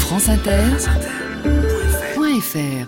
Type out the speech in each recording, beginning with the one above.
franceinter.fr.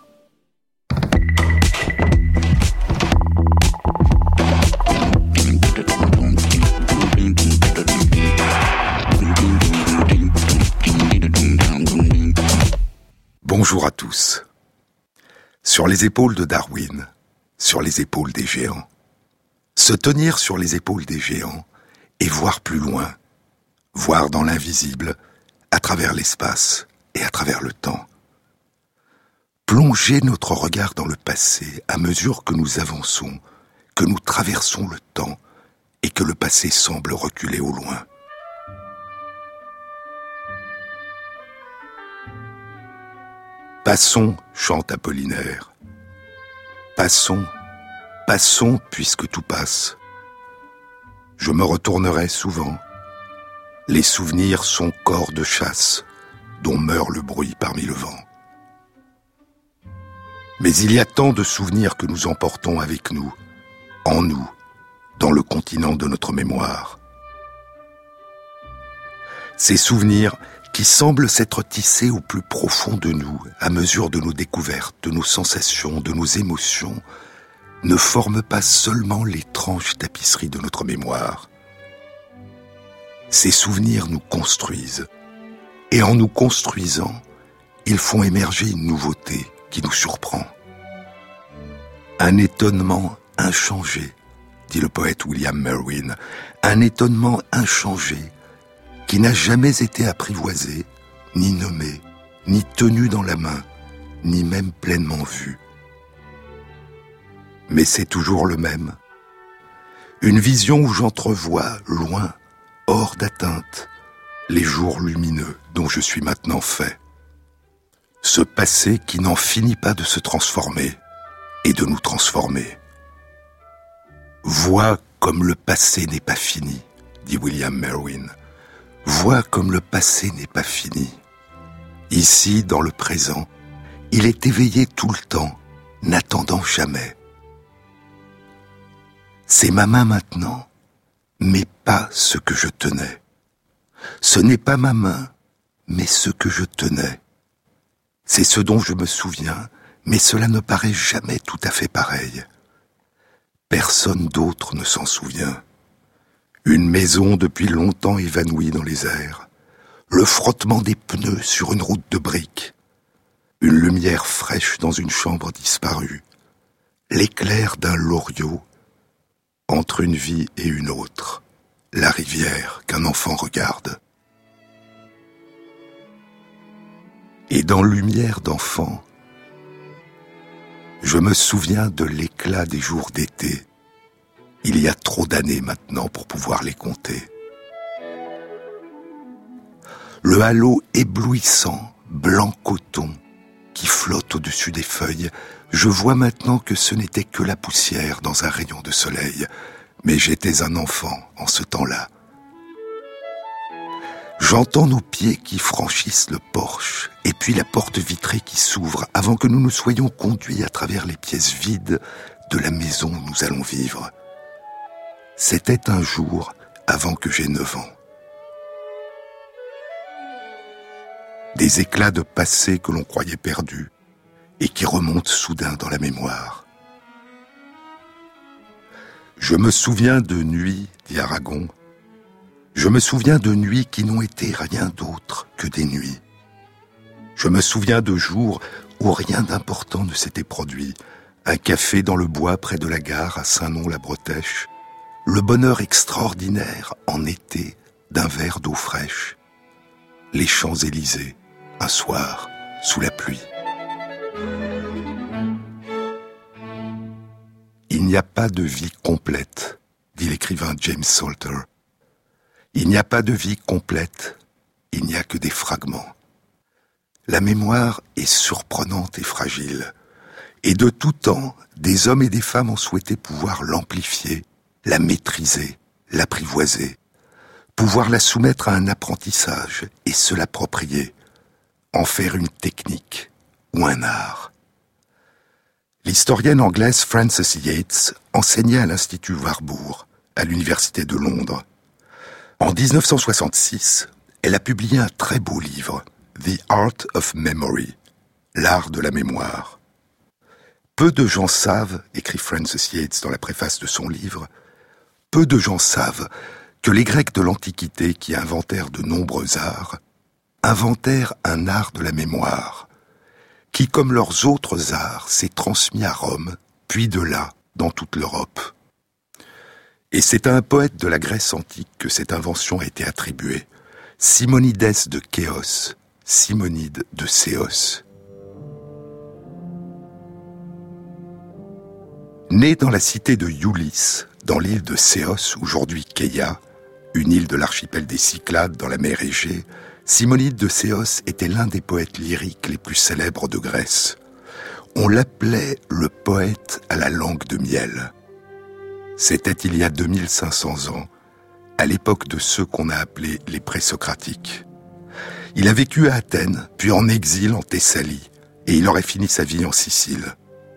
Bonjour à tous. Sur les épaules de Darwin, sur les épaules des géants. Se tenir sur les épaules des géants et voir plus loin, voir dans l'invisible, à travers l'espace et à travers le temps. Plonger notre regard dans le passé à mesure que nous avançons, que nous traversons le temps et que le passé semble reculer au loin. Passons, chante Apollinaire. Passons, passons puisque tout passe. Je me retournerai souvent. Les souvenirs sont corps de chasse, dont meurt le bruit parmi le vent. Mais il y a tant de souvenirs que nous emportons avec nous, en nous, dans le continent de notre mémoire. Ces souvenirs qui semblent s'être tissés au plus profond de nous, à mesure de nos découvertes, de nos sensations, de nos émotions, ne forment pas seulement l'étrange tapisserie de notre mémoire. Ces souvenirs nous construisent, et en nous construisant, ils font émerger une nouveauté qui nous surprend. Un étonnement inchangé, dit le poète William Merwin, un étonnement inchangé, qui n'a jamais été apprivoisé, ni nommé, ni tenu dans la main, ni même pleinement vu. Mais c'est toujours le même. Une vision où j'entrevois, loin, hors d'atteinte, les jours lumineux dont je suis maintenant fait. Ce passé qui n'en finit pas de se transformer et de nous transformer. Vois comme le passé n'est pas fini, dit William Merwin. Vois comme le passé n'est pas fini. Ici, dans le présent, il est éveillé tout le temps, n'attendant jamais. C'est ma main maintenant, mais pas ce que je tenais. Ce n'est pas ma main, mais ce que je tenais. C'est ce dont je me souviens, mais cela ne paraît jamais tout à fait pareil. Personne d'autre ne s'en souvient. Une maison depuis longtemps évanouie dans les airs, le frottement des pneus sur une route de briques, une lumière fraîche dans une chambre disparue, l'éclair d'un loriot, entre une vie et une autre, la rivière qu'un enfant regarde. Et dans lumière d'enfant, je me souviens de l'éclat des jours d'été. Il y a trop d'années maintenant pour pouvoir les compter. Le halo éblouissant, blanc coton, qui flotte au-dessus des feuilles, je vois maintenant que ce n'était que la poussière dans un rayon de soleil, mais j'étais un enfant en ce temps-là. J'entends nos pieds qui franchissent le porche, et puis la porte vitrée qui s'ouvre avant que nous nous soyons conduits à travers les pièces vides de la maison où nous allons vivre. C'était un jour avant que j'aie 9 ans. Des éclats de passé que l'on croyait perdus et qui remontent soudain dans la mémoire. Je me souviens de nuits, dit Aragon. Je me souviens de nuits qui n'ont été rien d'autre que des nuits. Je me souviens de jours où rien d'important ne s'était produit. Un café dans le bois près de la gare à Saint-Nom-la-Bretèche. Le bonheur extraordinaire, en été, d'un verre d'eau fraîche. Les Champs-Élysées, un soir, sous la pluie. Il n'y a pas de vie complète, dit l'écrivain James Salter. Il n'y a pas de vie complète, il n'y a que des fragments. La mémoire est surprenante et fragile. Et de tout temps, des hommes et des femmes ont souhaité pouvoir l'amplifier, la maîtriser, l'apprivoiser, pouvoir la soumettre à un apprentissage et se l'approprier, en faire une technique ou un art. L'historienne anglaise Frances Yates enseignait à l'Institut Warburg, à l'Université de Londres. En 1966, elle a publié un très beau livre, The Art of Memory, l'art de la mémoire. Peu de gens savent, écrit Frances Yates dans la préface de son livre, peu de gens savent que les Grecs de l'Antiquité qui inventèrent de nombreux arts, inventèrent un art de la mémoire, qui, comme leurs autres arts, s'est transmis à Rome, puis de là, dans toute l'Europe. Et c'est à un poète de la Grèce antique que cette invention a été attribuée, Simonides de Chéos, Simonide de Céos. Né dans la cité de Iulis, dans l'île de Céos, aujourd'hui Keia, une île de l'archipel des Cyclades dans la mer Égée, Simonide de Céos était l'un des poètes lyriques les plus célèbres de Grèce. On l'appelait le poète à la langue de miel. C'était il y a 2500 ans, à l'époque de ceux qu'on a appelés les présocratiques. Il a vécu à Athènes, puis en exil en Thessalie, et il aurait fini sa vie en Sicile.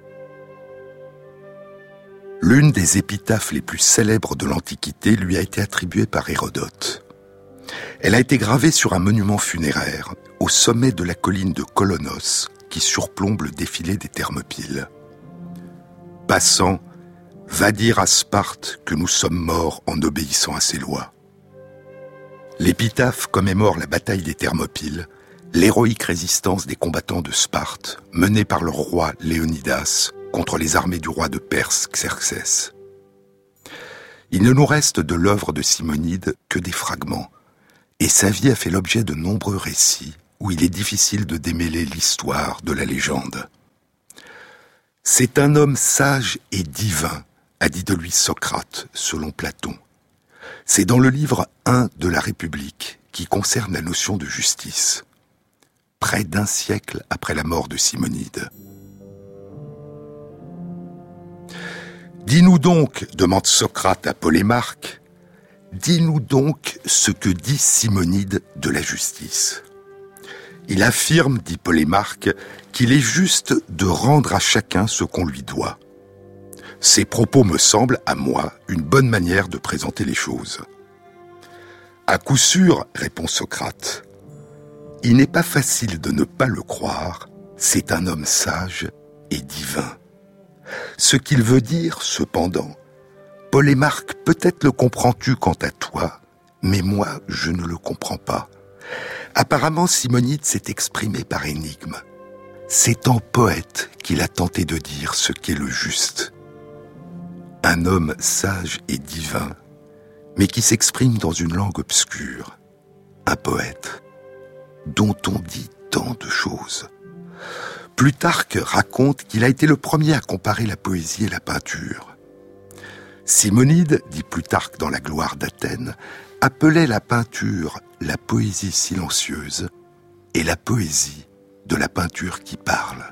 L'une des épitaphes les plus célèbres de l'Antiquité lui a été attribuée par Hérodote. Elle a été gravée sur un monument funéraire, au sommet de la colline de Kolonos, qui surplombe le défilé des Thermopyles. Passant, va dire à Sparte que nous sommes morts en obéissant à ses lois. L'épitaphe commémore la bataille des Thermopyles, l'héroïque résistance des combattants de Sparte, menée par leur roi Léonidas contre les armées du roi de Perse Xerxès. Il ne nous reste de l'œuvre de Simonide que des fragments, et sa vie a fait l'objet de nombreux récits où il est difficile de démêler l'histoire de la légende. C'est un homme sage et divin, a dit de lui Socrate, selon Platon. C'est dans le livre 1 de la République, qui concerne la notion de justice, près d'un siècle après la mort de Simonide. Dis-nous donc, demande Socrate à Polémarque, dis-nous donc ce que dit Simonide de la justice. Il affirme, dit Polémarque, qu'il est juste de rendre à chacun ce qu'on lui doit. Ces propos me semblent, à moi, une bonne manière de présenter les choses. À coup sûr, répond Socrate, il n'est pas facile de ne pas le croire, c'est un homme sage et divin. Ce qu'il veut dire, cependant, Polémarque, peut-être le comprends-tu quant à toi, mais moi, je ne le comprends pas. Apparemment, Simonide s'est exprimé par énigme. C'est en poète qu'il a tenté de dire ce qu'est le juste. Un homme sage et divin, mais qui s'exprime dans une langue obscure. Un poète, dont on dit tant de choses. Plutarque raconte qu'il a été le premier à comparer la poésie et la peinture. Simonide, dit Plutarque dans la gloire d'Athènes, appelait la peinture la poésie silencieuse et la poésie de la peinture qui parle.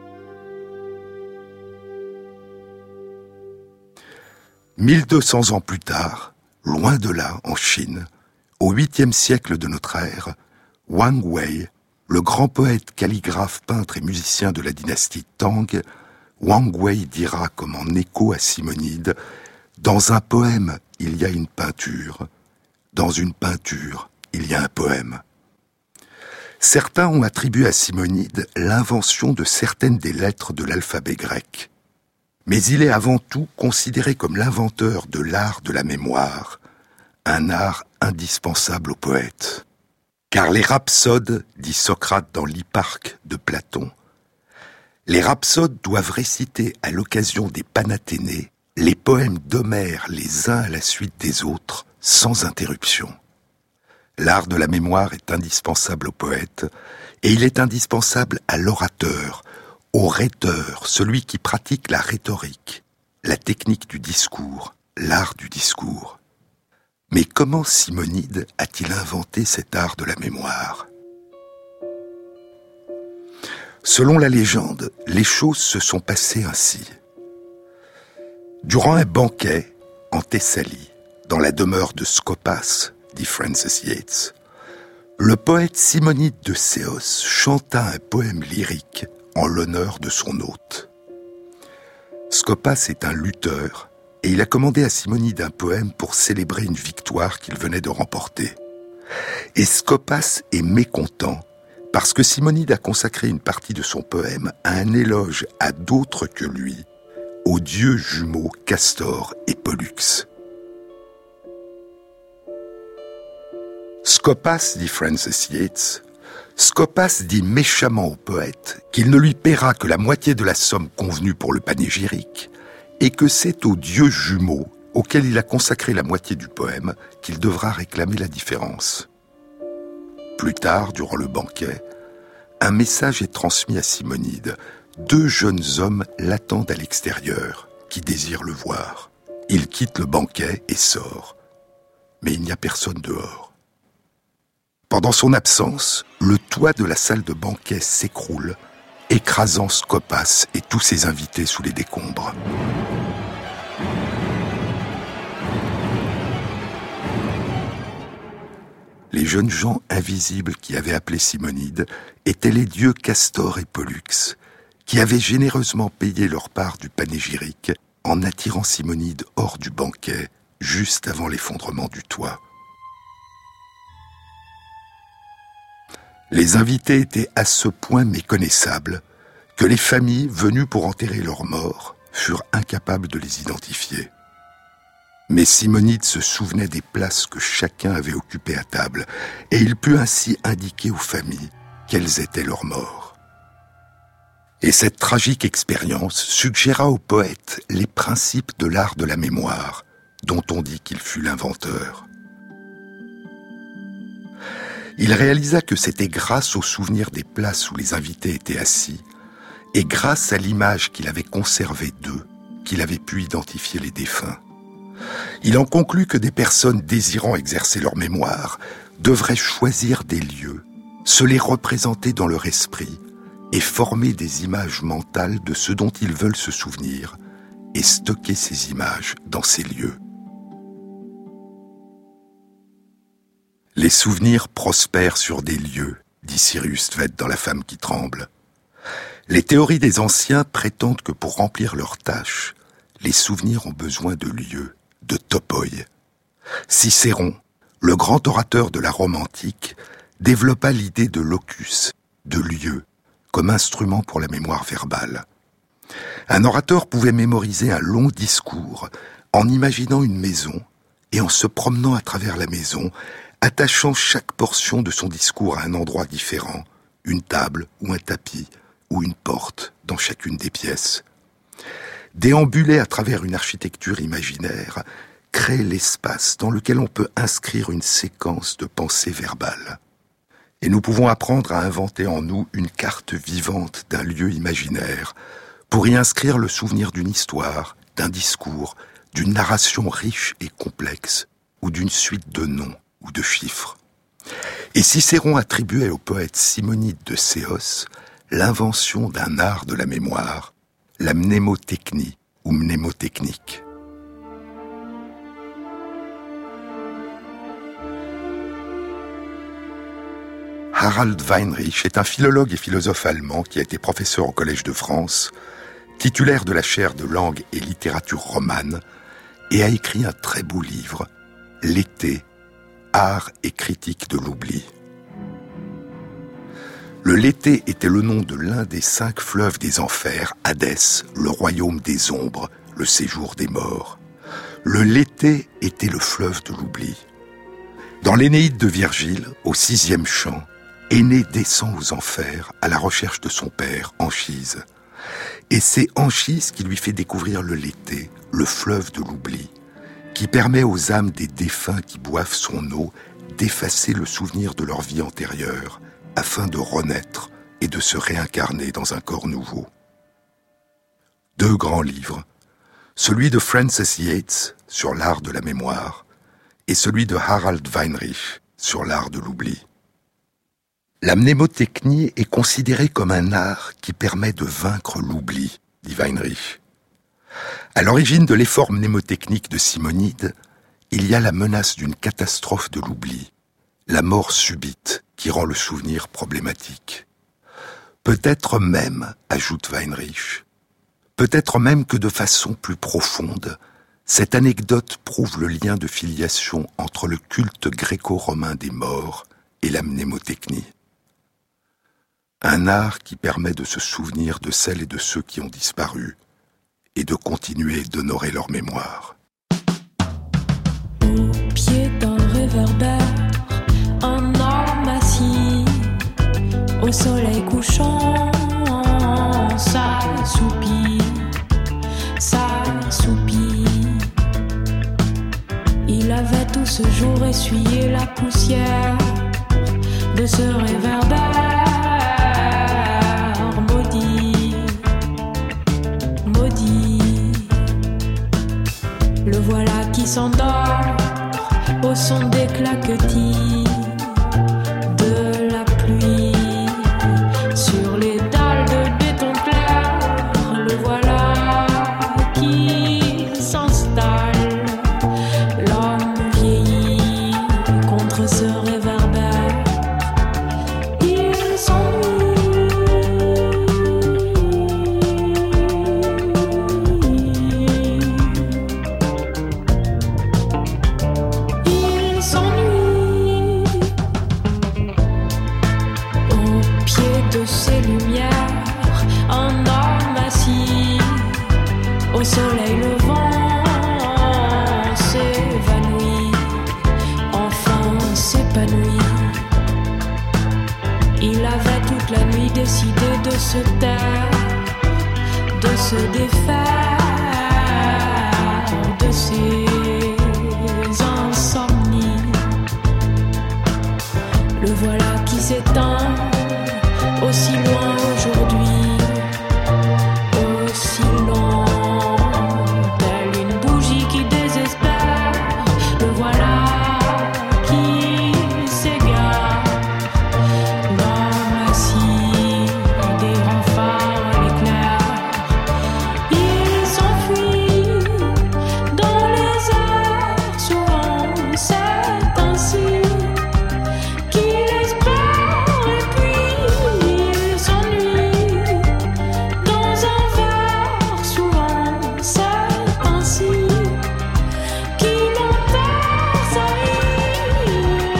« 1200 ans plus tard, loin de là, en Chine, au 8e siècle de notre ère, Wang Wei, le grand poète, calligraphe, peintre et musicien de la dynastie Tang, Wang Wei dira comme en écho à Simonide, « Dans un poème, il y a une peinture. Dans une peinture, il y a un poème. » Certains ont attribué à Simonide l'invention de certaines des lettres de l'alphabet grec. Mais il est avant tout considéré comme l'inventeur de l'art de la mémoire, un art indispensable aux poètes. Car les rhapsodes, dit Socrate dans l'Hipparque de Platon, les rhapsodes doivent réciter à l'occasion des Panathénées les poèmes d'Homère les uns à la suite des autres, sans interruption. L'art de la mémoire est indispensable au poète, et il est indispensable à l'orateur, au rhéteur, celui qui pratique la rhétorique, la technique du discours, l'art du discours. Mais comment Simonide a-t-il inventé cet art de la mémoire ? Selon la légende, les choses se sont passées ainsi. Durant un banquet en Thessalie, dans la demeure de Scopas, dit Frances Yates, le poète Simonide de Céos chanta un poème lyrique en l'honneur de son hôte. Scopas est un lutteur et il a commandé à Simonide un poème pour célébrer une victoire qu'il venait de remporter. Et Scopas est mécontent Parce que Simonide a consacré une partie de son poème à un éloge à d'autres que lui, aux dieux jumeaux Castor et Pollux. Scopas, dit Francis Yates, Scopas dit méchamment au poète qu'il ne lui paiera que la moitié de la somme convenue pour le panégyrique et que c'est aux dieux jumeaux, auxquels il a consacré la moitié du poème, qu'il devra réclamer la différence. Plus tard, durant le banquet, un message est transmis à Simonide. 2 jeunes hommes l'attendent à l'extérieur, qui désirent le voir. Il quitte le banquet et sort. Mais il n'y a personne dehors. Pendant son absence, le toit de la salle de banquet s'écroule, écrasant Scopas et tous ses invités sous les décombres. Les jeunes gens invisibles qui avaient appelé Simonide étaient les dieux Castor et Pollux, qui avaient généreusement payé leur part du panégyrique en attirant Simonide hors du banquet, juste avant l'effondrement du toit. Les invités étaient à ce point méconnaissables que les familles venues pour enterrer leurs morts furent incapables de les identifier. Mais Simonide se souvenait des places que chacun avait occupées à table, et il put ainsi indiquer aux familles quels étaient leurs morts. Et cette tragique expérience suggéra au poète les principes de l'art de la mémoire, dont on dit qu'il fut l'inventeur. Il réalisa que c'était grâce au souvenir des places où les invités étaient assis, et grâce à l'image qu'il avait conservée d'eux, qu'il avait pu identifier les défunts. Il en conclut que des personnes désirant exercer leur mémoire devraient choisir des lieux, se les représenter dans leur esprit et former des images mentales de ce dont ils veulent se souvenir et stocker ces images dans ces lieux. Les souvenirs prospèrent sur des lieux, dit Cyrus Tvet dans La femme qui tremble. Les théories des anciens prétendent que pour remplir leurs tâches, les souvenirs ont besoin de lieux, de topoi. Cicéron, le grand orateur de la Rome antique, développa l'idée de locus, de lieu, comme instrument pour la mémoire verbale. Un orateur pouvait mémoriser un long discours en imaginant une maison et en se promenant à travers la maison, attachant chaque portion de son discours à un endroit différent, une table ou un tapis ou une porte dans chacune des pièces. Déambuler à travers une architecture imaginaire crée l'espace dans lequel on peut inscrire une séquence de pensées verbales. Et nous pouvons apprendre à inventer en nous une carte vivante d'un lieu imaginaire pour y inscrire le souvenir d'une histoire, d'un discours, d'une narration riche et complexe ou d'une suite de noms ou de chiffres. Et Cicéron attribuait au poète Simonide de Céos l'invention d'un art de la mémoire, la mnémotechnie ou mnémotechnique. Harald Weinrich est un philologue et philosophe allemand qui a été professeur au Collège de France, titulaire de la chaire de langue et littérature romane, et a écrit un très beau livre, L'été, art et critique de l'oubli. Le Lété était le nom de l'un des 5 fleuves des enfers, Hadès, le royaume des ombres, le séjour des morts. Le Lété était le fleuve de l'oubli. Dans l'Énéide de Virgile, au 6e chant, Énée descend aux enfers à la recherche de son père, Anchise. Et c'est Anchise qui lui fait découvrir le Lété, le fleuve de l'oubli, qui permet aux âmes des défunts qui boivent son eau d'effacer le souvenir de leur vie antérieure, afin de renaître et de se réincarner dans un corps nouveau. 2 grands livres, celui de Francis Yates sur l'art de la mémoire et celui de Harald Weinrich sur l'art de l'oubli. La mnémotechnie est considérée comme un art qui permet de vaincre l'oubli, dit Weinrich. À l'origine de l'effort mnémotechnique de Simonide, il y a la menace d'une catastrophe de l'oubli, la mort subite qui rend le souvenir problématique. Peut-être même, ajoute Weinrich, peut-être même que de façon plus profonde, cette anecdote prouve le lien de filiation entre le culte gréco-romain des morts et la mnémotechnie. Un art qui permet de se souvenir de celles et de ceux qui ont disparu et de continuer d'honorer leur mémoire. Au pied d'un réverbère, un homme assis au soleil couchant, s'assoupit. Il avait tout ce jour essuyé la poussière de ce réverbère maudit. Le voilà qui s'endort au son des claquetis de la pluie sur les dalles de béton clair. Le voilà qui s'installe, l'homme vieillit contre ce réverbère. Il s'ennuie. Il s'ennuie. Au pied de ces lumières, un homme assis au soleil levant s'évanouit, enfin s'épanouit. Il avait toute la nuit décidé de se taire, de se défaire de ses insomnies. Le voilà qui s'éteint aussi loin aujourd'hui, aussi loin, telle une bougie qui désespère. Le voilà qui s'égare, l'homme assis des remparts à l'éclair. Il s'enfuit dans les airs, souvent c'est ainsi qu'il espère, et puis il s'ennuie dans un verre, souvent c'est ainsi qu'il enterre sa vie. Il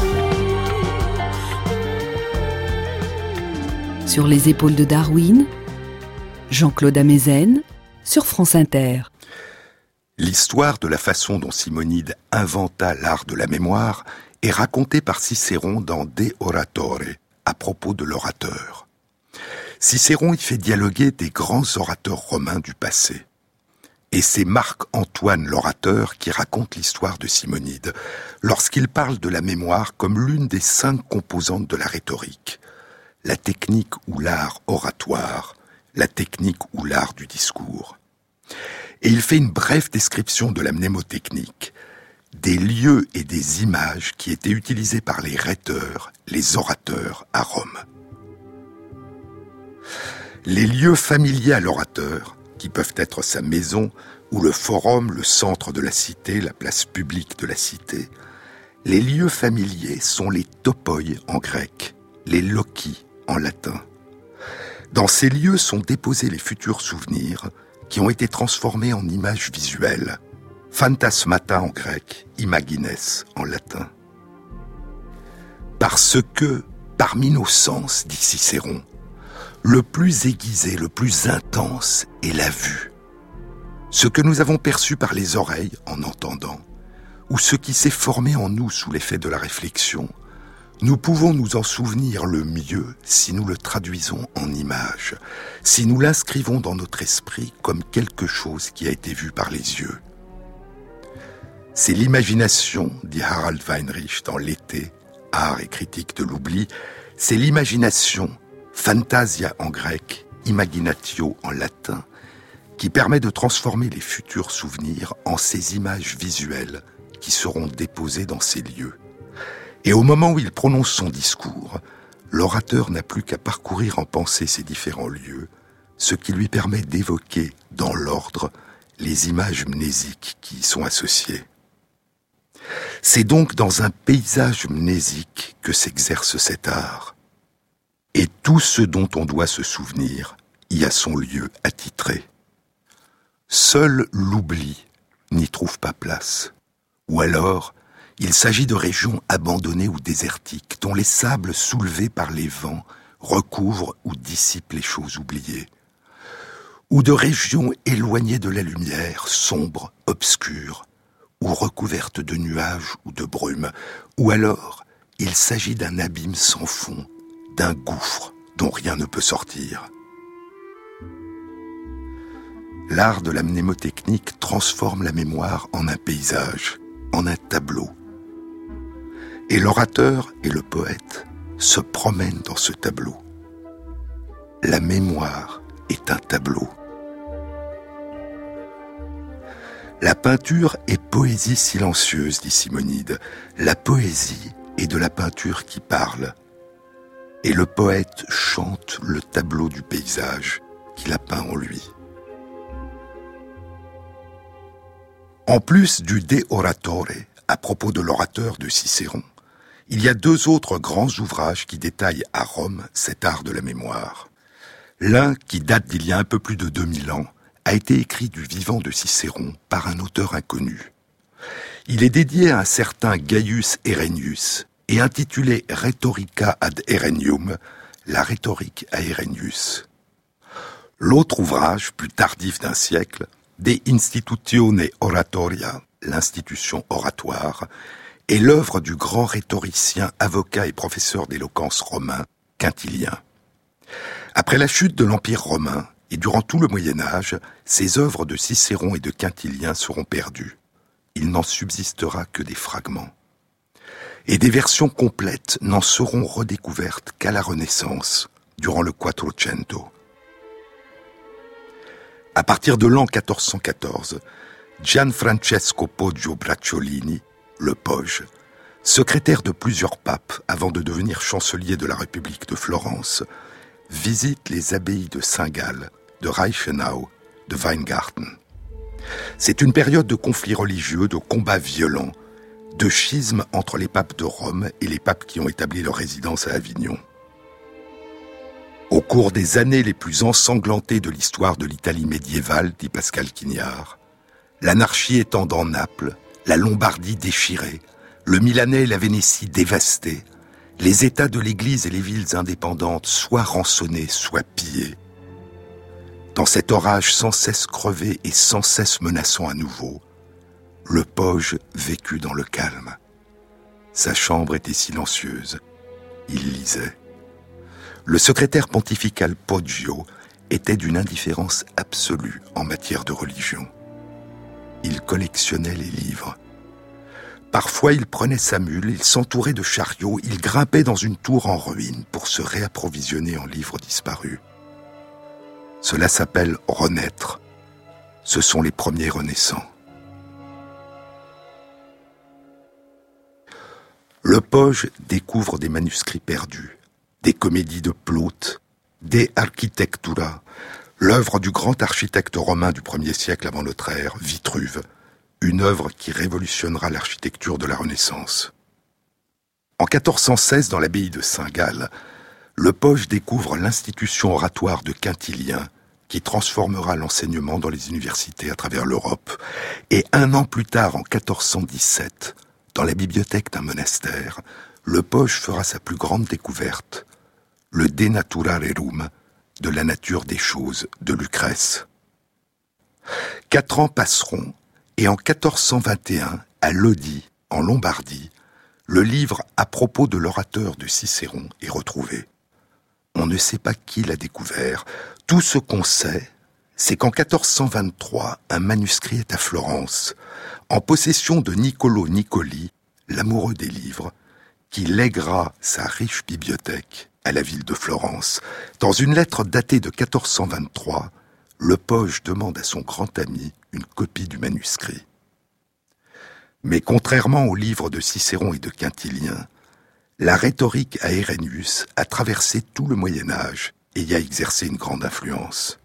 s'enfuit. Sur les épaules de Darwin, Jean-Claude Amezen, sur France Inter. L'histoire de la façon dont Simonide inventa l'art de la mémoire est racontée par Cicéron dans De Oratore, à propos de l'orateur. Cicéron y fait dialoguer des grands orateurs romains du passé. Et c'est Marc-Antoine l'orateur qui raconte l'histoire de Simonide, lorsqu'il parle de la mémoire comme l'une des 5 composantes de la rhétorique. La technique ou l'art oratoire, la technique ou l'art du discours. Et il fait une brève description de la mnémotechnique, des lieux et des images qui étaient utilisés par les rhéteurs, les orateurs à Rome. Les lieux familiers à l'orateur, qui peuvent être sa maison, ou le forum, le centre de la cité, la place publique de la cité, les lieux familiers sont les topoi en grec, les loci en latin. Dans ces lieux sont déposés les futurs souvenirs qui ont été transformés en images visuelles. Phantasmata en grec, imagines en latin. Parce que, parmi nos sens, dit Cicéron, le plus aiguisé, le plus intense est la vue. Ce que nous avons perçu par les oreilles en entendant, ou ce qui s'est formé en nous sous l'effet de la réflexion, nous pouvons nous en souvenir le mieux si nous le traduisons en images, si nous l'inscrivons dans notre esprit comme quelque chose qui a été vu par les yeux. C'est l'imagination, dit Harald Weinrich dans L'été, art et critique de l'oubli, c'est l'imagination, fantasia en grec, imaginatio en latin, qui permet de transformer les futurs souvenirs en ces images visuelles qui seront déposées dans ces lieux. Et au moment où il prononce son discours, l'orateur n'a plus qu'à parcourir en pensée ces différents lieux, ce qui lui permet d'évoquer, dans l'ordre, les images mnésiques qui y sont associées. C'est donc dans un paysage mnésique que s'exerce cet art. Et tout ce dont on doit se souvenir y a son lieu attitré. Seul l'oubli n'y trouve pas place. Ou alors, il s'agit de régions abandonnées ou désertiques, dont les sables soulevés par les vents recouvre ou dissipe les choses oubliées. Ou de régions éloignées de la lumière, sombres, obscures, ou recouvertes de nuages ou de brumes, ou alors il s'agit d'un abîme sans fond, d'un gouffre dont rien ne peut sortir. L'art de la mnémotechnique transforme la mémoire en un paysage, en un tableau. Et l'orateur et le poète se promènent dans ce tableau. La mémoire est un tableau. La peinture est poésie silencieuse, dit Simonide. La poésie est de la peinture qui parle. Et le poète chante le tableau du paysage qu'il a peint en lui. En plus du De Oratore, à propos de l'orateur de Cicéron, il y a 2 autres grands ouvrages qui détaillent à Rome cet art de la mémoire. L'un, qui date d'il y a un peu plus de 2000 ans, a été écrit du vivant de Cicéron par un auteur inconnu. Il est dédié à un certain Gaius Herennius et intitulé Rhetorica ad Herennium, la rhétorique à Herennius. L'autre ouvrage, plus tardif d'1 siècle, De Institutione Oratoria, l'institution oratoire, est l'œuvre du grand rhétoricien, avocat et professeur d'éloquence romain, Quintilien. Après la chute de l'Empire romain, et durant tout le Moyen-Âge, ces œuvres de Cicéron et de Quintilien seront perdues. Il n'en subsistera que des fragments. Et des versions complètes n'en seront redécouvertes qu'à la Renaissance, durant le Quattrocento. À partir de l'an 1414, Gianfrancesco Poggio Bracciolini, le Poge, secrétaire de plusieurs papes avant de devenir chancelier de la République de Florence, visite les abbayes de Saint-Gall, de Reichenau, de Weingarten. C'est une période de conflits religieux, de combats violents, de schismes entre les papes de Rome et les papes qui ont établi leur résidence à Avignon. Au cours des années les plus ensanglantées de l'histoire de l'Italie médiévale, dit Pascal Quignard, l'anarchie étant dans Naples, la Lombardie déchirée, le Milanais et la Vénétie dévastés, les États de l'Église et les villes indépendantes soit rançonnés, soit pillés. Dans cet orage sans cesse crevé et sans cesse menaçant à nouveau, le Poge vécut dans le calme. Sa chambre était silencieuse. Il lisait. Le secrétaire pontifical Poggio était d'une indifférence absolue en matière de religion. Il collectionnait les livres. Parfois, il prenait sa mule, il s'entourait de chariots, il grimpait dans une tour en ruine pour se réapprovisionner en livres disparus. Cela s'appelle renaître. Ce sont les premiers renaissants. Le Poge découvre des manuscrits perdus, des comédies de Plaute, De Architectura, l'œuvre du grand architecte romain du 1er siècle avant notre ère, Vitruve, une œuvre qui révolutionnera l'architecture de la Renaissance. En 1416, dans l'abbaye de Saint-Gall, le Poge découvre l'institution oratoire de Quintilien, qui transformera l'enseignement dans les universités à travers l'Europe. Et 1 an plus tard, en 1417, dans la bibliothèque d'un monastère, le Poge fera sa plus grande découverte, le De Natura Rerum, de la nature des choses, de Lucrèce. 4 ans passeront, et en 1421, à Lodi, en Lombardie, le livre à propos de l'orateur de Cicéron est retrouvé. On ne sait pas qui l'a découvert. Tout ce qu'on sait, c'est qu'en 1423, un manuscrit est à Florence, en possession de Niccolò Niccoli, l'amoureux des livres, qui lèguera sa riche bibliothèque à la ville de Florence. Dans une lettre datée de 1423, le Poge demande à son grand ami une copie du manuscrit. Mais contrairement aux livres de Cicéron et de Quintilien, la rhétorique à Herennius a traversé tout le Moyen-Âge et y a exercé une grande influence.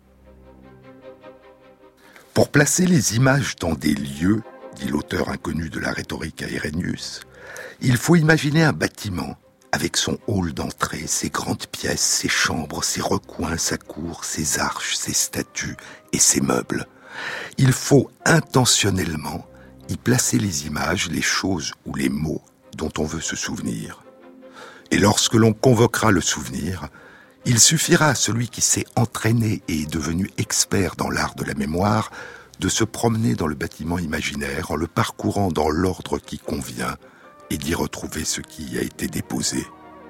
Pour placer les images dans des lieux, dit l'auteur inconnu de la rhétorique à Herennius, il faut imaginer un bâtiment avec son hall d'entrée, ses grandes pièces, ses chambres, ses recoins, sa cour, ses arches, ses statues et ses meubles. Il faut intentionnellement y placer les images, les choses ou les mots dont on veut se souvenir. Et lorsque l'on convoquera le souvenir, Il suffira à celui qui s'est entraîné et est devenu expert dans l'art de la mémoire de se promener dans le bâtiment imaginaire en le parcourant dans l'ordre qui convient et d'y retrouver ce qui y a été déposé.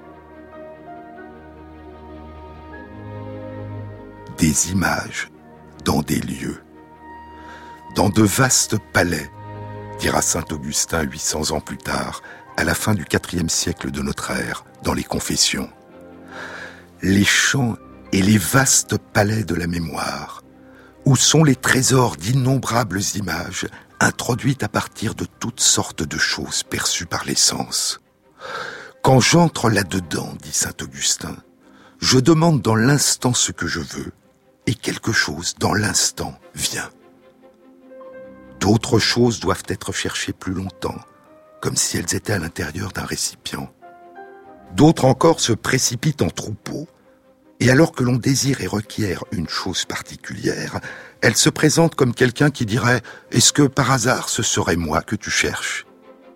Des images dans des lieux, dans de vastes palais, dira saint Augustin 800 ans plus tard, à la fin du IVe siècle de notre ère, dans les Confessions. Les champs et les vastes palais de la mémoire, où sont les trésors d'innombrables images introduites à partir de toutes sortes de choses perçues par les sens. Quand j'entre là-dedans, dit saint Augustin, je demande dans l'instant ce que je veux, et quelque chose dans l'instant vient. D'autres choses doivent être cherchées plus longtemps, comme si elles étaient à l'intérieur d'un récipient. D'autres encore se précipitent en troupeau, et alors que l'on désire et requiert une chose particulière, elle se présente comme quelqu'un qui dirait « Est-ce que par hasard ce serait moi que tu cherches ?»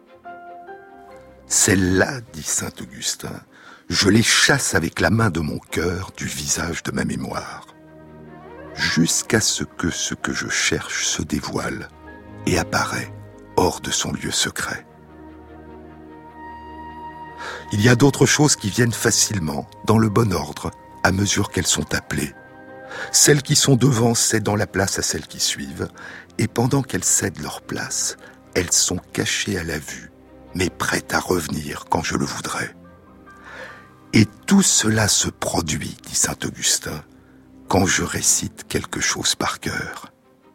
Celles-là, dit saint Augustin, je les chasse avec la main de mon cœur du visage de ma mémoire, jusqu'à ce que je cherche se dévoile et apparaît hors de son lieu secret. Il y a d'autres choses qui viennent facilement, dans le bon ordre, à mesure qu'elles sont appelées. Celles qui sont devant cédant la place à celles qui suivent, et pendant qu'elles cèdent leur place, elles sont cachées à la vue, mais prêtes à revenir quand je le voudrais. Et tout cela se produit, dit saint Augustin, quand je récite quelque chose par cœur.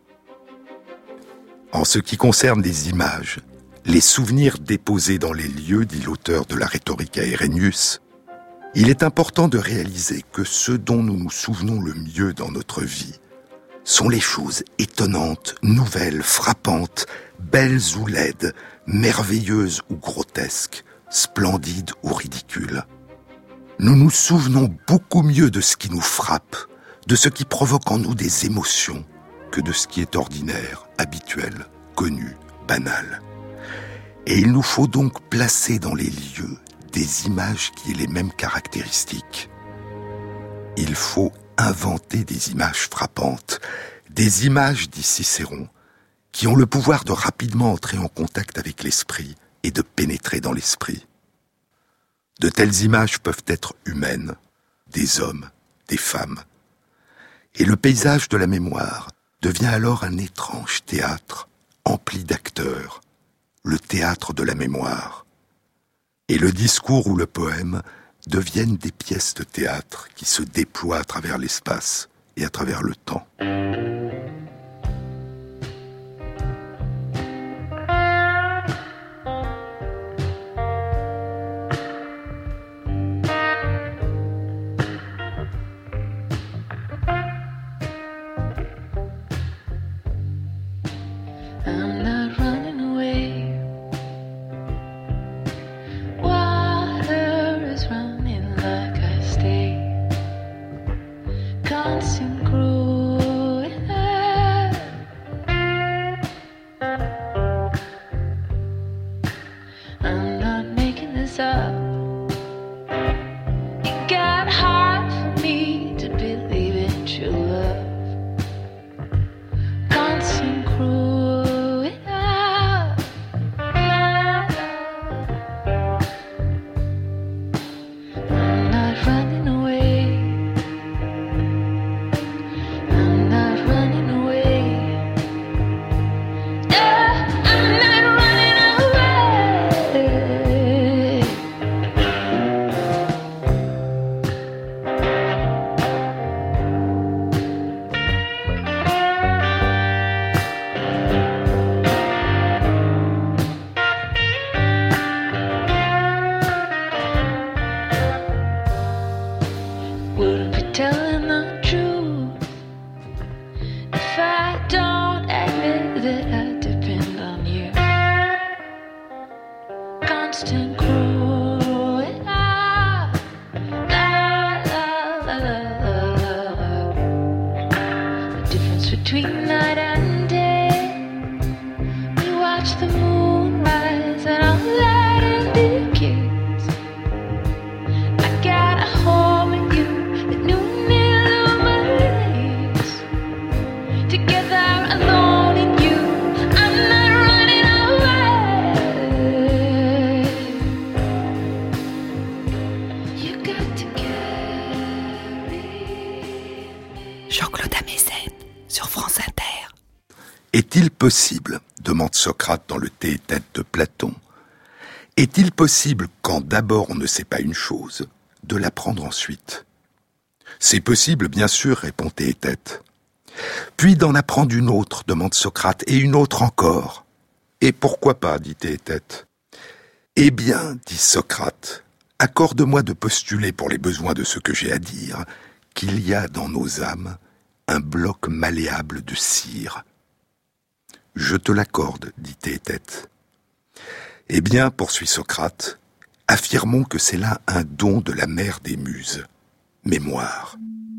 En ce qui concerne les images, les souvenirs déposés dans les lieux, dit l'auteur de la rhétorique à Irénius, il est important de réaliser que ce dont nous nous souvenons le mieux dans notre vie sont les choses étonnantes, nouvelles, frappantes, belles ou laides, merveilleuses ou grotesques, splendides ou ridicules. Nous nous souvenons beaucoup mieux de ce qui nous frappe, de ce qui provoque en nous des émotions, que de ce qui est ordinaire, habituel, connu, banal. Et il nous faut donc placer dans les lieux des images qui aient les mêmes caractéristiques. Il faut inventer des images frappantes, des images, dit Cicéron, qui ont le pouvoir de rapidement entrer en contact avec l'esprit et de pénétrer dans l'esprit. De telles images peuvent être humaines, des hommes, des femmes. Et le paysage de la mémoire devient alors un étrange théâtre, empli d'acteurs, le théâtre de la mémoire. Et le discours ou le poème deviennent des pièces de théâtre qui se déploient à travers l'espace et à travers le temps. I got a home in you. Jean-Claude Amezen, sur France Inter. Est-il possible, demande Socrate dans le Théétète de Platon, est-il possible, quand d'abord on ne sait pas une chose, de l'apprendre ensuite ? C'est possible, bien sûr, répond Théétète. Puis d'en apprendre une autre, demande Socrate, et une autre encore. Et pourquoi pas, dit Théétète. Eh bien, dit Socrate, accorde-moi de postuler pour les besoins de ce que j'ai à dire, qu'il y a dans nos âmes un bloc malléable de cire. Je te l'accorde, dit Théétète. Eh bien, poursuit Socrate, affirmons que c'est là un don de la mère des muses, mémoire.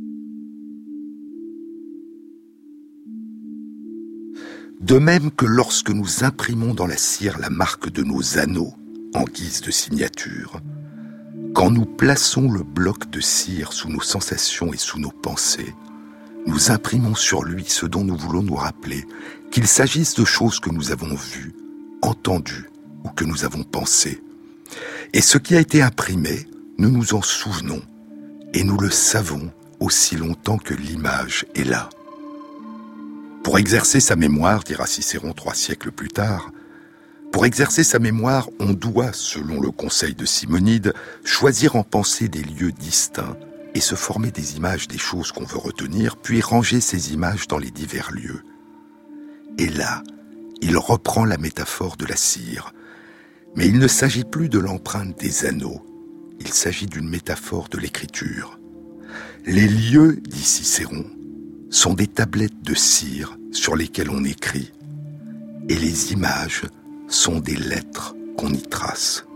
De même que lorsque nous imprimons dans la cire la marque de nos anneaux, en guise de signature, quand nous plaçons le bloc de cire sous nos sensations et sous nos pensées, nous imprimons sur lui ce dont nous voulons nous rappeler, qu'il s'agisse de choses que nous avons vues, entendues ou que nous avons pensées. Et ce qui a été imprimé, nous nous en souvenons, et nous le savons aussi longtemps que l'image est là. Pour exercer sa mémoire, dira Cicéron 3 siècles plus tard, pour exercer sa mémoire, on doit, selon le conseil de Simonide, choisir en pensée des lieux distincts et se former des images des choses qu'on veut retenir, puis ranger ces images dans les divers lieux. Et là, il reprend la métaphore de la cire. Mais il ne s'agit plus de l'empreinte des anneaux, il s'agit d'une métaphore de l'écriture. Les lieux, dit Cicéron, sont des tablettes de cire sur lesquelles on écrit, et les images sont des lettres qu'on y trace.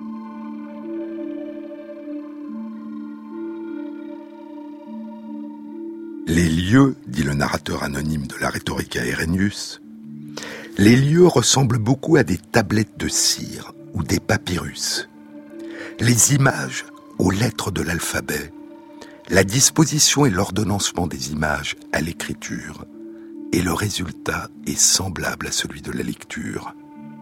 Les lieux, dit le narrateur anonyme de la Rhetorica Herennius, les lieux ressemblent beaucoup à des tablettes de cire ou des papyrus. Les images aux lettres de l'alphabet, la disposition et l'ordonnancement des images à l'écriture, et le résultat est semblable à celui de la lecture.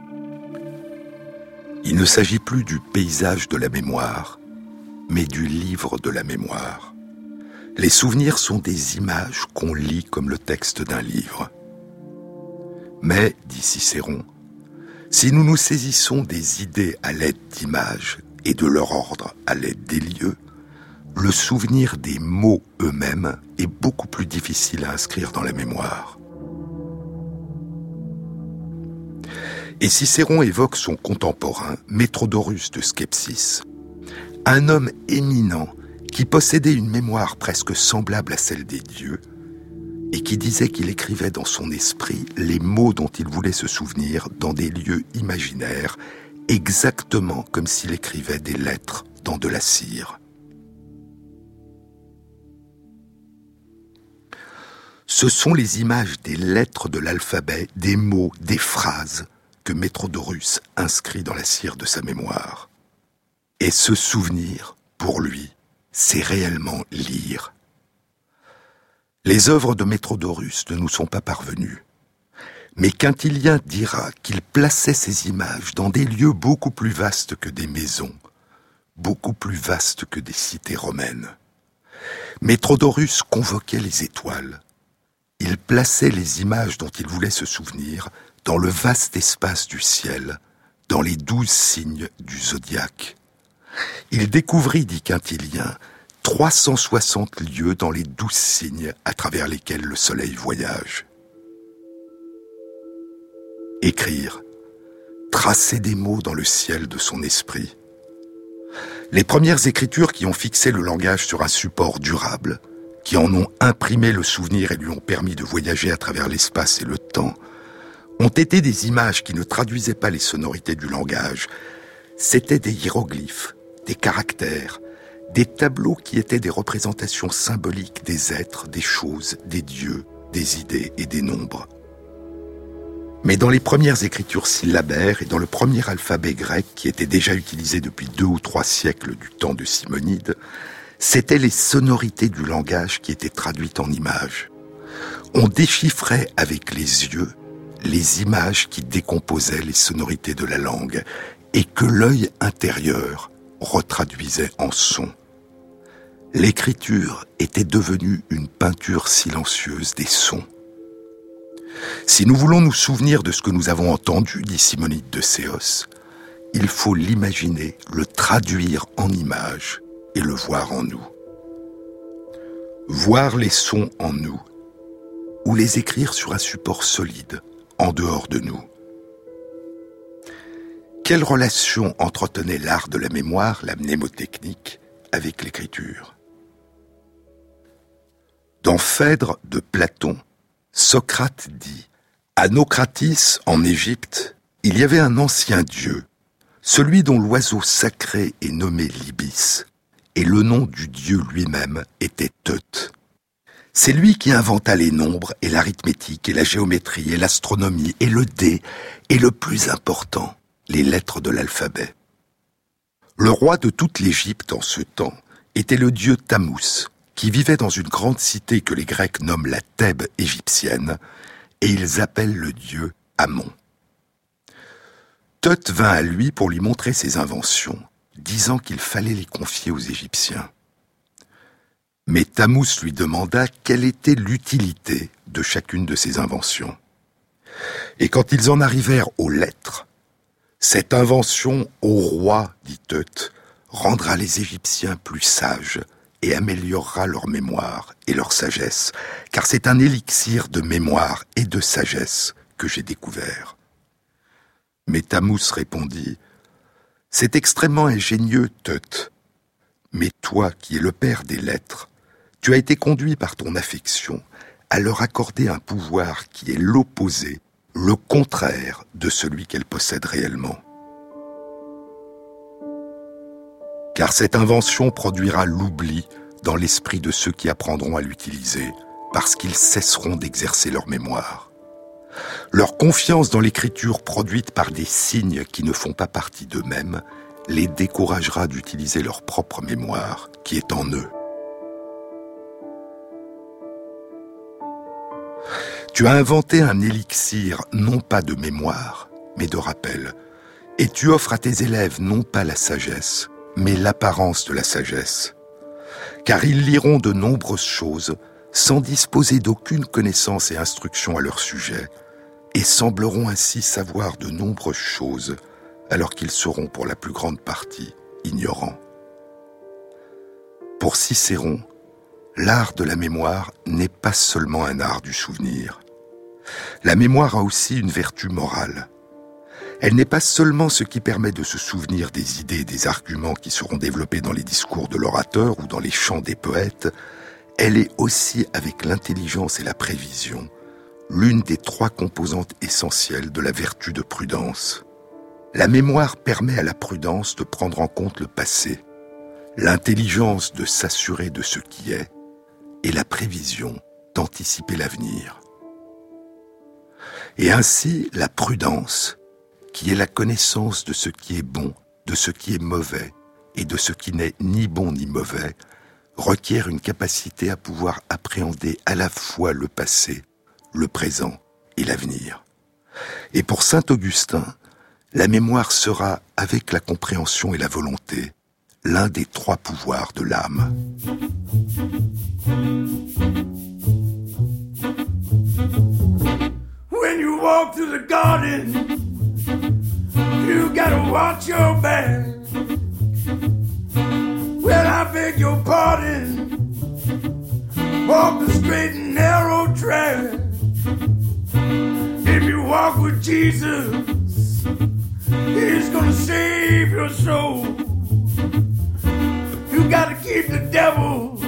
Il ne s'agit plus du paysage de la mémoire, mais du livre de la mémoire. Les souvenirs sont des images qu'on lit comme le texte d'un livre. Mais, dit Cicéron, si nous nous saisissons des idées à l'aide d'images et de leur ordre à l'aide des lieux, le souvenir des mots eux-mêmes est beaucoup plus difficile à inscrire dans la mémoire. Et Cicéron évoque son contemporain, Métrodorus de Skepsis, un homme éminent qui possédait une mémoire presque semblable à celle des dieux et qui disait qu'il écrivait dans son esprit les mots dont il voulait se souvenir dans des lieux imaginaires, exactement comme s'il écrivait des lettres dans de la cire. Ce sont les images des lettres de l'alphabet, des mots, des phrases que Métrodorus inscrit dans la cire de sa mémoire. Et ce souvenir, pour lui, c'est réellement lire. Les œuvres de Métrodorus ne nous sont pas parvenues. Mais Quintilien dira qu'il plaçait ces images dans des lieux beaucoup plus vastes que des maisons, beaucoup plus vastes que des cités romaines. Métrodorus convoquait les étoiles. Il plaçait les images dont il voulait se souvenir dans le vaste espace du ciel, dans les 12 signes du zodiaque. Il découvrit, dit Quintilien, 360 lieux dans les 12 signes à travers lesquels le soleil voyage. Écrire, tracer des mots dans le ciel de son esprit. Les premières écritures qui ont fixé le langage sur un support durable, qui en ont imprimé le souvenir et lui ont permis de voyager à travers l'espace et le temps, ont été des images qui ne traduisaient pas les sonorités du langage. C'étaient des hiéroglyphes, des caractères, des tableaux qui étaient des représentations symboliques des êtres, des choses, des dieux, des idées et des nombres. Mais dans les premières écritures syllabaires et dans le premier alphabet grec qui était déjà utilisé depuis 2 ou 3 siècles du temps de Simonide, c'étaient les sonorités du langage qui étaient traduites en images. On déchiffrait avec les yeux les images qui décomposaient les sonorités de la langue et que l'œil intérieur retraduisait en son. L'écriture était devenue une peinture silencieuse des sons. Si nous voulons nous souvenir de ce que nous avons entendu, dit Simonide de Séos, il faut l'imaginer, le traduire en images et le voir en nous. Voir les sons en nous, ou les écrire sur un support solide, en dehors de nous. Quelle relation entretenait l'art de la mémoire, la mnémotechnique, avec l'écriture ? Dans Phèdre de Platon, Socrate dit « À Naucratis, en Égypte, il y avait un ancien dieu, celui dont l'oiseau sacré est nommé Libis, et le nom du dieu lui-même était Teut. C'est lui qui inventa les nombres et l'arithmétique et la géométrie et l'astronomie et le dé et le plus important, les lettres de l'alphabet. Le roi de toute l'Égypte en ce temps était le dieu Thammuz, qui vivait dans une grande cité que les Grecs nomment la Thèbes égyptienne, et ils appellent le dieu Amon. Teut vint à lui pour lui montrer ses inventions, disant qu'il fallait les confier aux Égyptiens. Mais Thammuz lui demanda quelle était l'utilité de chacune de ses inventions. Et quand ils en arrivèrent aux lettres, « Cette invention, ô roi, dit Teut, rendra les Égyptiens plus sages et améliorera leur mémoire et leur sagesse, car c'est un élixir de mémoire et de sagesse que j'ai découvert. » Mais Thammuz répondit « C'est extrêmement ingénieux, Teut, mais toi qui es le père des lettres, tu as été conduit par ton affection à leur accorder un pouvoir qui est l'opposé, le contraire de celui qu'elles possèdent réellement. Car cette invention produira l'oubli dans l'esprit de ceux qui apprendront à l'utiliser, parce qu'ils cesseront d'exercer leur mémoire. Leur confiance dans l'écriture produite par des signes qui ne font pas partie d'eux-mêmes les découragera d'utiliser leur propre mémoire qui est en eux. Tu as inventé un élixir non pas de mémoire, mais de rappel, et tu offres à tes élèves non pas la sagesse, mais l'apparence de la sagesse. Car ils liront de nombreuses choses sans disposer d'aucune connaissance et instruction à leur sujet, et sembleront ainsi savoir de nombreuses choses, alors qu'ils seront pour la plus grande partie ignorants. Pour Cicéron, l'art de la mémoire n'est pas seulement un art du souvenir. La mémoire a aussi une vertu morale. Elle n'est pas seulement ce qui permet de se souvenir des idées et des arguments qui seront développés dans les discours de l'orateur ou dans les chants des poètes, elle est aussi, avec l'intelligence et la prévision, l'une des 3 composantes essentielles de la vertu de prudence. La mémoire permet à la prudence de prendre en compte le passé, l'intelligence de s'assurer de ce qui est, et la prévision d'anticiper l'avenir. Et ainsi, la prudence, qui est la connaissance de ce qui est bon, de ce qui est mauvais, et de ce qui n'est ni bon ni mauvais, requiert une capacité à pouvoir appréhender à la fois le passé, le présent et l'avenir. Et pour saint Augustin, la mémoire sera, avec la compréhension et la volonté, l'un des 3 pouvoirs de l'âme. When you walk through the garden, you gotta watch your back. Well, I beg your pardon. Walk the straight and narrow track. If you walk with Jesus, He's gonna save your soul. You gotta keep the devil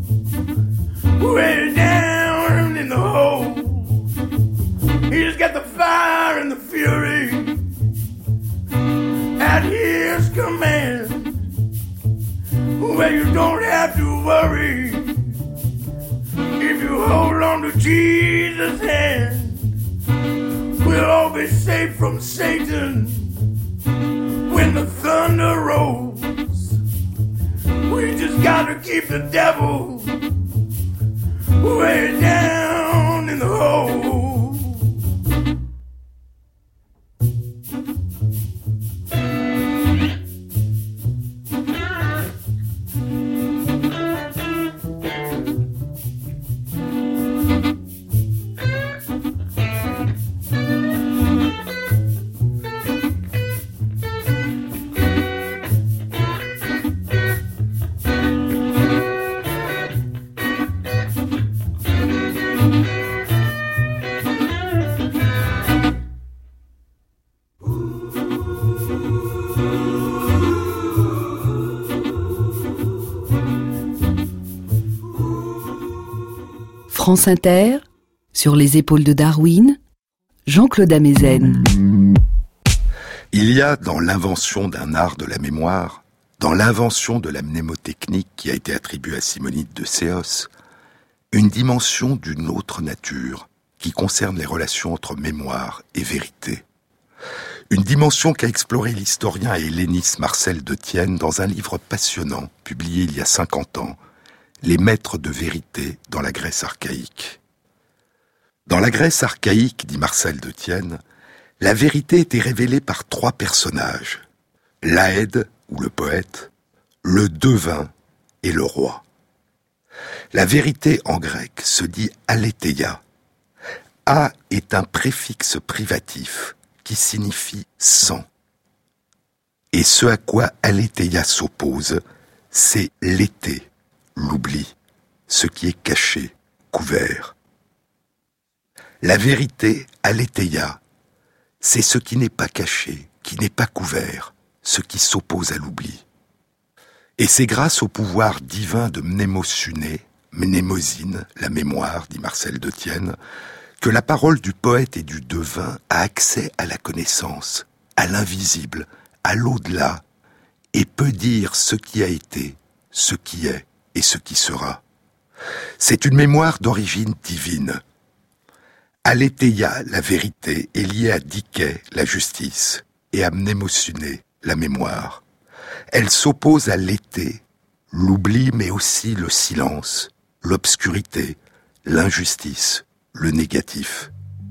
way down in the hole. He's got the fire and the fury at His command. Well, you don't have to worry if you hold on to Jesus' hand. We'll all be safe from Satan when the thunder rolls. We just gotta keep the devil way down in the hole. France Inter, sur les épaules de Darwin, Jean-Claude Amezen. Il y a dans l'invention d'un art de la mémoire, dans l'invention de la mnémotechnique qui a été attribuée à Simonide de Séos, une dimension d'une autre nature qui concerne les relations entre mémoire et vérité. Une dimension qu'a exploré l'historien et helléniste Marcel de Thienne dans un livre passionnant, publié il y a 50 ans, Les maîtres de vérité dans la Grèce archaïque. Dans la Grèce archaïque, dit Marcel de Thienne, la vérité était révélée par 3 personnages, l'Aède, ou le poète, le devin et le roi. La vérité en grec se dit aletheia. A est un préfixe privatif qui signifie sans. Et ce à quoi aletheia s'oppose, c'est l'été, l'oubli, ce qui est caché, couvert. La vérité, aletheia, c'est ce qui n'est pas caché, qui n'est pas couvert, ce qui s'oppose à l'oubli. Et c'est grâce au pouvoir divin de mnémosuné, mnémosine, la mémoire, dit Marcel de Thienne, que la parole du poète et du devin a accès à la connaissance, à l'invisible, à l'au-delà, et peut dire ce qui a été, ce qui est et ce qui sera. C'est une mémoire d'origine divine. Aletheia, la vérité, est liée à Dike, la justice, et à mnémosuné, la mémoire. Elle s'oppose à l'été, l'oubli mais aussi le silence, l'obscurité, l'injustice, le négatif.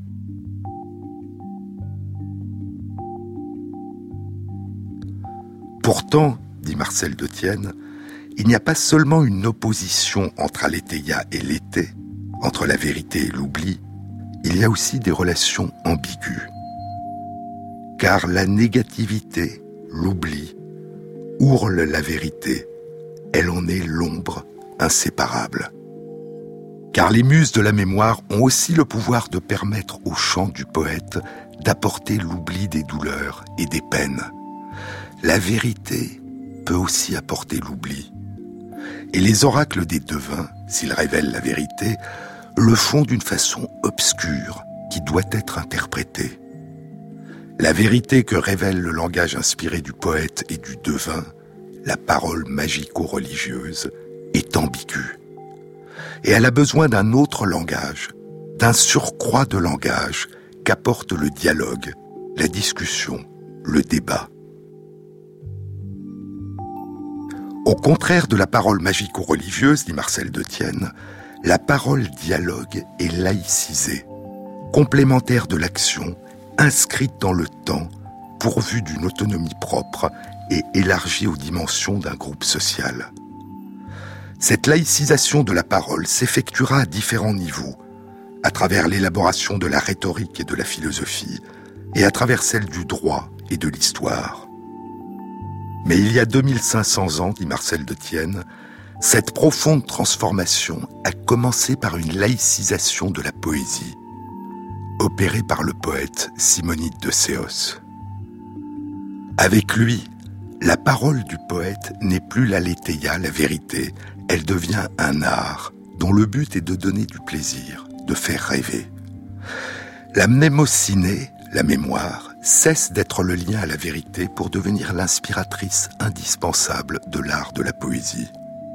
Pourtant, dit Marcel de Thienne, il n'y a pas seulement une opposition entre aletheia et l'été, entre la vérité et l'oubli, il y a aussi des relations ambiguës. Car la négativité, l'oubli, ourle la vérité, elle en est l'ombre inséparable. Car les muses de la mémoire ont aussi le pouvoir de permettre au chant du poète d'apporter l'oubli des douleurs et des peines. La vérité peut aussi apporter l'oubli. Et les oracles des devins, s'ils révèlent la vérité, le font d'une façon obscure qui doit être interprétée. La vérité que révèle le langage inspiré du poète et du devin, la parole magico-religieuse, est ambiguë. Et elle a besoin d'un autre langage, d'un surcroît de langage qu'apporte le dialogue, la discussion, le débat. Au contraire de la parole magico-religieuse, dit Marcel de Thienne, la parole dialogue est laïcisée, complémentaire de l'action, inscrite dans le temps, pourvue d'une autonomie propre et élargie aux dimensions d'un groupe social. Cette laïcisation de la parole s'effectuera à différents niveaux, à travers l'élaboration de la rhétorique et de la philosophie, et à travers celle du droit et de l'histoire. Mais il y a 2500 ans, dit Marcel de Thienne, cette profonde transformation a commencé par une laïcisation de la poésie, opérée par le poète Simonide de Séos. Avec lui, la parole du poète n'est plus l'aletheia, la vérité, elle devient un art dont le but est de donner du plaisir, de faire rêver. La mnémosyné, la mémoire, cesse d'être le lien à la vérité pour devenir l'inspiratrice indispensable de l'art de la poésie.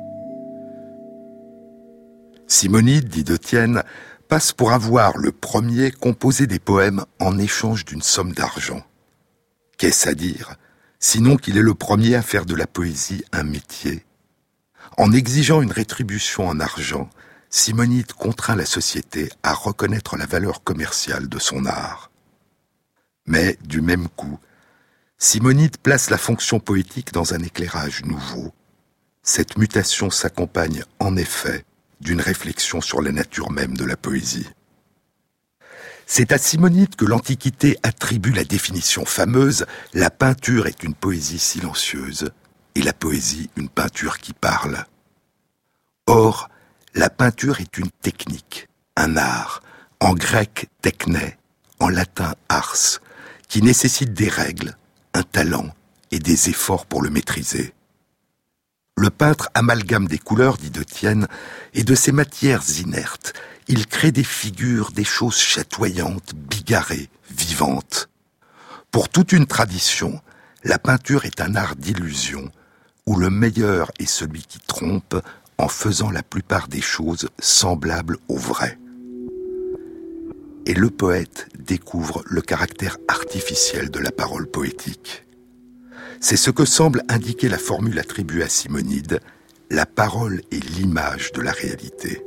Simonide, dit de Thienne, passe pour avoir le premier composé des poèmes en échange d'une somme d'argent. Qu'est-ce à dire, sinon qu'il est le premier à faire de la poésie un métier? En exigeant une rétribution en argent, Simonide contraint la société à reconnaître la valeur commerciale de son art. Mais, du même coup, Simonide place la fonction poétique dans un éclairage nouveau. Cette mutation s'accompagne, en effet, d'une réflexion sur la nature même de la poésie. C'est à Simonide que l'Antiquité attribue la définition fameuse « La peinture est une poésie silencieuse et la poésie une peinture qui parle ». Or, la peinture est une technique, un art, en grec « techné », en latin « ars », qui nécessite des règles, un talent et des efforts pour le maîtriser. Le peintre amalgame des couleurs, dit de Thienne, et de ces matières inertes, il crée des figures, des choses chatoyantes, bigarrées, vivantes. Pour toute une tradition, la peinture est un art d'illusion, où le meilleur est celui qui trompe en faisant la plupart des choses semblables au vrai. Et le poète découvre le caractère artificiel de la parole poétique. C'est ce que semble indiquer la formule attribuée à Simonide, la parole est l'image de la réalité.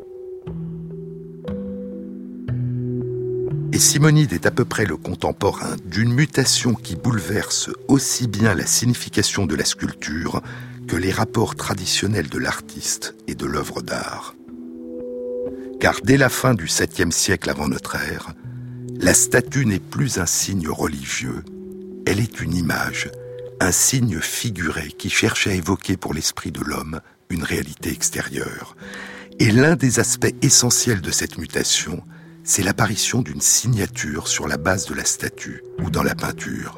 Et Simonide est à peu près le contemporain d'une mutation qui bouleverse aussi bien la signification de la sculpture que les rapports traditionnels de l'artiste et de l'œuvre d'art. Car dès la fin du 7e siècle avant notre ère, la statue n'est plus un signe religieux, elle est une image, un signe figuré qui cherche à évoquer pour l'esprit de l'homme une réalité extérieure. Et l'un des aspects essentiels de cette mutation, c'est l'apparition d'une signature sur la base de la statue ou dans la peinture.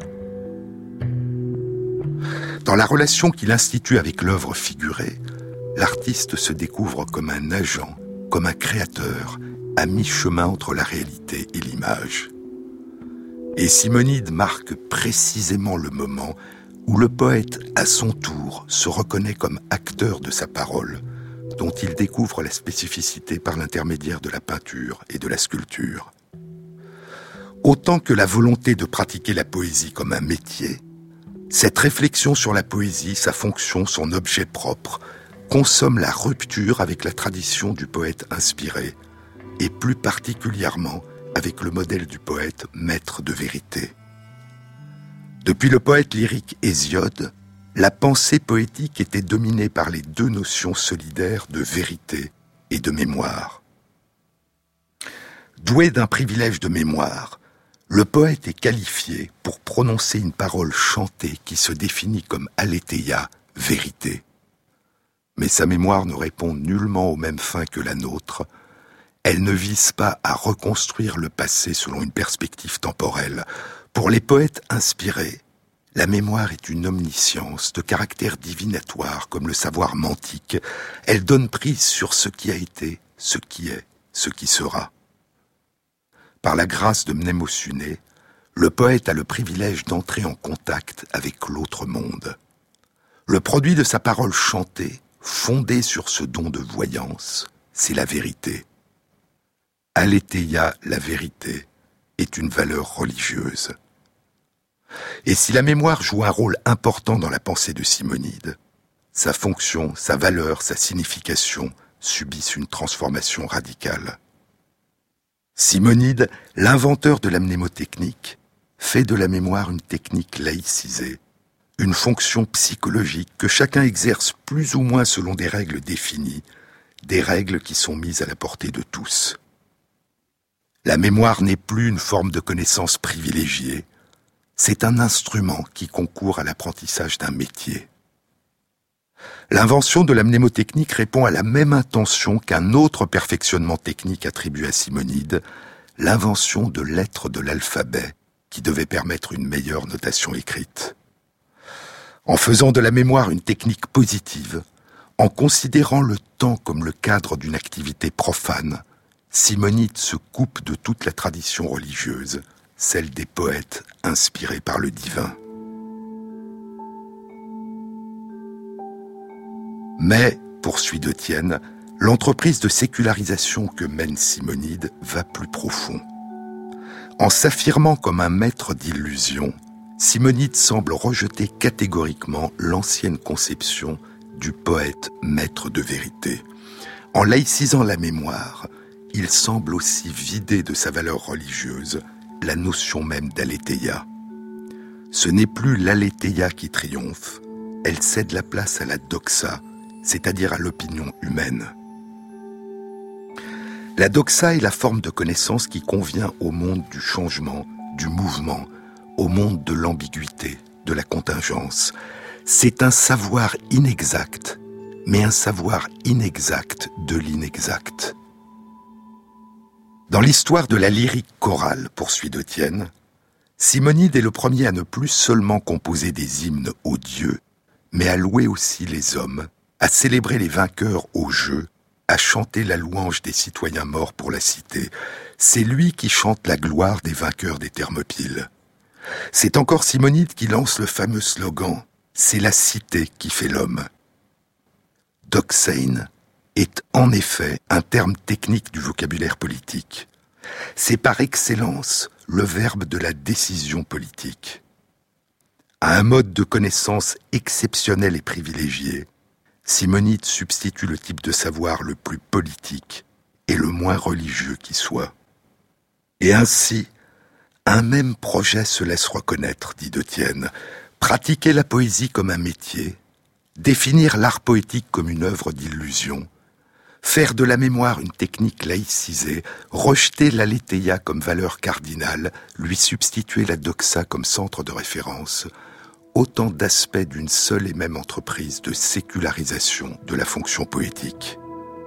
Dans la relation qu'il institue avec l'œuvre figurée, l'artiste se découvre comme un agent, comme un créateur, à mi-chemin entre la réalité et l'image. Et Simonide marque précisément le moment où le poète, à son tour, se reconnaît comme acteur de sa parole, dont il découvre la spécificité par l'intermédiaire de la peinture et de la sculpture. Autant que la volonté de pratiquer la poésie comme un métier, cette réflexion sur la poésie, sa fonction, son objet propre, consomme la rupture avec la tradition du poète inspiré, et plus particulièrement avec le modèle du poète maître de vérité. Depuis le poète lyrique Hésiode, la pensée poétique était dominée par les deux notions solidaires de vérité et de mémoire. Doué d'un privilège de mémoire, le poète est qualifié pour prononcer une parole chantée qui se définit comme aletheia, vérité. Mais sa mémoire ne répond nullement aux mêmes fins que la nôtre. Elle ne vise pas à reconstruire le passé selon une perspective temporelle. Pour les poètes inspirés, la mémoire est une omniscience de caractère divinatoire comme le savoir mantique. Elle donne prise sur ce qui a été, ce qui est, ce qui sera. Par la grâce de Mnémosyné, le poète a le privilège d'entrer en contact avec l'autre monde. Le produit de sa parole chantée, fondée sur ce don de voyance, c'est la vérité. Aletheia, la vérité, est une valeur religieuse. Et si la mémoire joue un rôle important dans la pensée de Simonide, sa fonction, sa valeur, sa signification subissent une transformation radicale. Simonide, l'inventeur de la mnémotechnique, fait de la mémoire une technique laïcisée, une fonction psychologique que chacun exerce plus ou moins selon des règles définies, des règles qui sont mises à la portée de tous. La mémoire n'est plus une forme de connaissance privilégiée, c'est un instrument qui concourt à l'apprentissage d'un métier. L'invention de la mnémotechnique répond à la même intention qu'un autre perfectionnement technique attribué à Simonide, l'invention de lettres de l'alphabet, qui devait permettre une meilleure notation écrite. En faisant de la mémoire une technique positive, en considérant le temps comme le cadre d'une activité profane, Simonide se coupe de toute la tradition religieuse, celle des poètes inspirés par le divin. Mais, poursuit De Tienne, l'entreprise de sécularisation que mène Simonide va plus profond. En s'affirmant comme un maître d'illusion, Simonide semble rejeter catégoriquement l'ancienne conception du poète maître de vérité. En laïcisant la mémoire, il semble aussi vider de sa valeur religieuse la notion même d'aletheia. Ce n'est plus l'aletheia qui triomphe, elle cède la place à la doxa, c'est-à-dire à l'opinion humaine. La doxa est la forme de connaissance qui convient au monde du changement, du mouvement, au monde de l'ambiguïté, de la contingence. C'est un savoir inexact, mais un savoir inexact de l'inexact. Dans l'histoire de la lyrique chorale, poursuit De Tienne, Simonide est le premier à ne plus seulement composer des hymnes aux dieux, mais à louer aussi les hommes, à célébrer les vainqueurs au jeu à chanter la louange des citoyens morts pour la cité. C'est lui qui chante la gloire des vainqueurs des Thermopyles. C'est encore Simonide qui lance le fameux slogan « C'est la cité qui fait l'homme ». Doxane est en effet un terme technique du vocabulaire politique. C'est par excellence le verbe de la décision politique. À un mode de connaissance exceptionnel et privilégié, Simonide substitue le type de savoir le plus politique et le moins religieux qui soit. Et ainsi, un même projet se laisse reconnaître, dit De Tienne. Pratiquer la poésie comme un métier, définir l'art poétique comme une œuvre d'illusion, faire de la mémoire une technique laïcisée, rejeter l'aletheia comme valeur cardinale, lui substituer la doxa comme centre de référence, autant d'aspects d'une seule et même entreprise de sécularisation de la fonction poétique.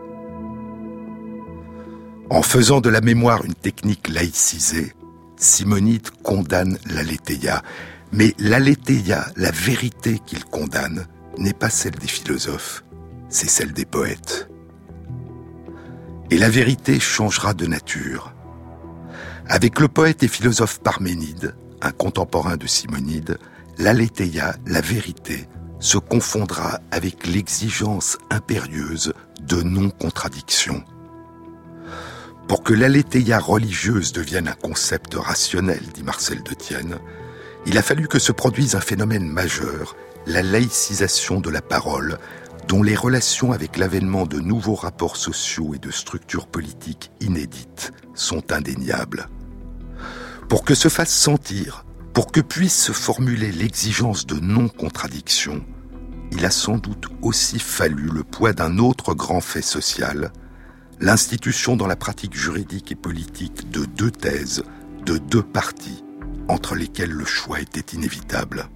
En faisant de la mémoire une technique laïcisée, Simonide condamne l'aletheia. Mais l'aletheia, la vérité qu'il condamne, n'est pas celle des philosophes, c'est celle des poètes. Et la vérité changera de nature. Avec le poète et philosophe Parménide, un contemporain de Simonide, l'aletheia, la vérité, se confondra avec l'exigence impérieuse de non-contradiction. Pour que l'aletheia religieuse devienne un concept rationnel, dit Marcel De Tienne, il a fallu que se produise un phénomène majeur, la laïcisation de la parole, dont les relations avec l'avènement de nouveaux rapports sociaux et de structures politiques inédites sont indéniables. Pour que se fasse sentir, pour que puisse se formuler l'exigence de non-contradiction, il a sans doute aussi fallu le poids d'un autre grand fait social, l'institution dans la pratique juridique et politique de deux thèses, de deux partis, entre lesquels le choix était inévitable.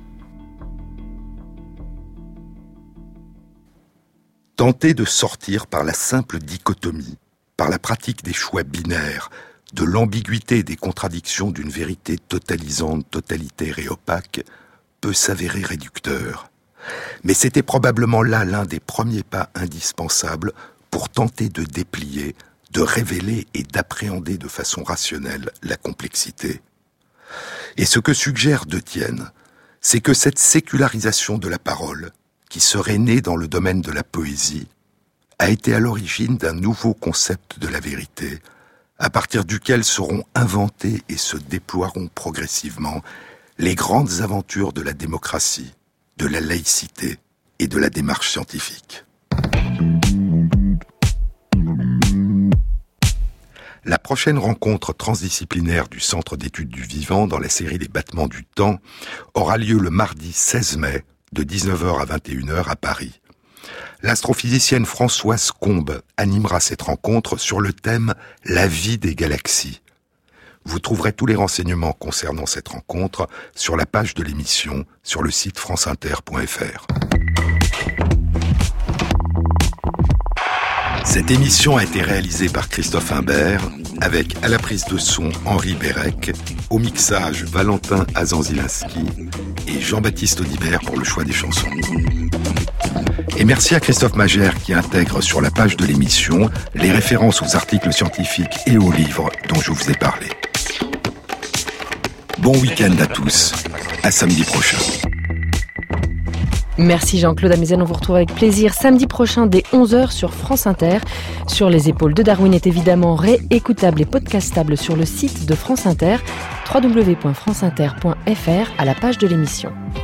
Tenter de sortir par la simple dichotomie, par la pratique des choix binaires, de l'ambiguïté et des contradictions d'une vérité totalisante, totalitaire et opaque, peut s'avérer réducteur. Mais c'était probablement là l'un des premiers pas indispensables pour tenter de déplier, de révéler et d'appréhender de façon rationnelle la complexité. Et ce que suggère De Tienne, c'est que cette sécularisation de la parole, qui serait née dans le domaine de la poésie, a été à l'origine d'un nouveau concept de la vérité, à partir duquel seront inventées et se déploieront progressivement les grandes aventures de la démocratie, de la laïcité et de la démarche scientifique. La prochaine rencontre transdisciplinaire du Centre d'études du vivant dans la série Les battements du temps aura lieu le mardi 16 mai de 19h à 21h à Paris. L'astrophysicienne Françoise Combe animera cette rencontre sur le thème « La vie des galaxies ». Vous trouverez tous les renseignements concernant cette rencontre sur la page de l'émission sur le site franceinter.fr. Cette émission a été réalisée par Christophe Imbert, avec à la prise de son Henri Bérec, au mixage Valentin Azanzilinski et Jean-Baptiste Audibert pour le choix des chansons. Et merci à Christophe Magère qui intègre sur la page de l'émission les références aux articles scientifiques et aux livres dont je vous ai parlé. Bon week-end à tous, à samedi prochain. Merci Jean-Claude Amezen, on vous retrouve avec plaisir samedi prochain dès 11h sur France Inter. Sur les épaules de Darwin est évidemment réécoutable et podcastable sur le site de France Inter, www.franceinter.fr à la page de l'émission.